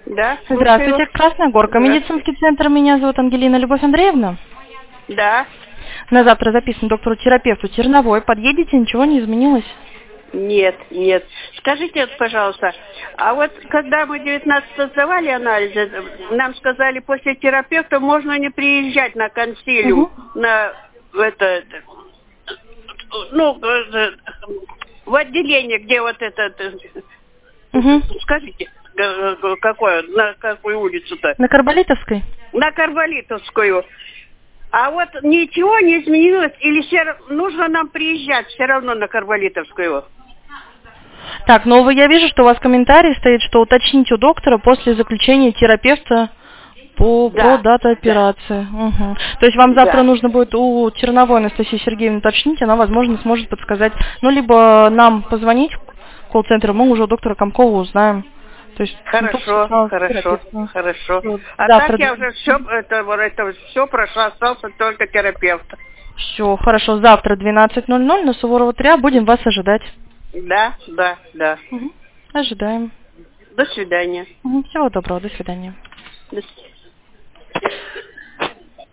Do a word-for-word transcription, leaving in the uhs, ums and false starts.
Да, слушаю. Здравствуйте, Красная Горка, медицинский центр. Меня зовут Ангелина Любовь Андреевна. Да. На завтра записан доктору-терапевту Терновой. Подъедете, ничего не изменилось? Нет, нет. Скажите, пожалуйста, а вот когда мы девятнадцатого сдавали анализы, нам сказали, после терапевта можно не приезжать на консилиум, Угу. на это, это, ну, в отделение, где вот это, Угу. скажите, какое, на какую улицу-то? На Карболитовской? На Карболитовскую. А вот ничего не изменилось, или все, нужно нам приезжать все равно на Карболитовскую? Так, ну вы, я вижу, что у вас комментарий стоит, что уточните у доктора после заключения терапевта по, Да, по дате операции. Да. Угу. То есть вам завтра Да. нужно будет у Терновой Анастасии Сергеевны уточнить, она, возможно, сможет подсказать. Ну, либо нам позвонить в колл-центр, мы уже у доктора Комкова узнаем. То есть, Хорошо, ну, хорошо, хорошо. Вот. А Завтра... так я уже все, это, это все прошла, остался только терапевт. Все, хорошо. Завтра двенадцать ноль ноль на Суворова три будем вас ожидать. Да, да, да. Угу. Ожидаем. До свидания. Угу. Всего доброго, до свидания. До свидания.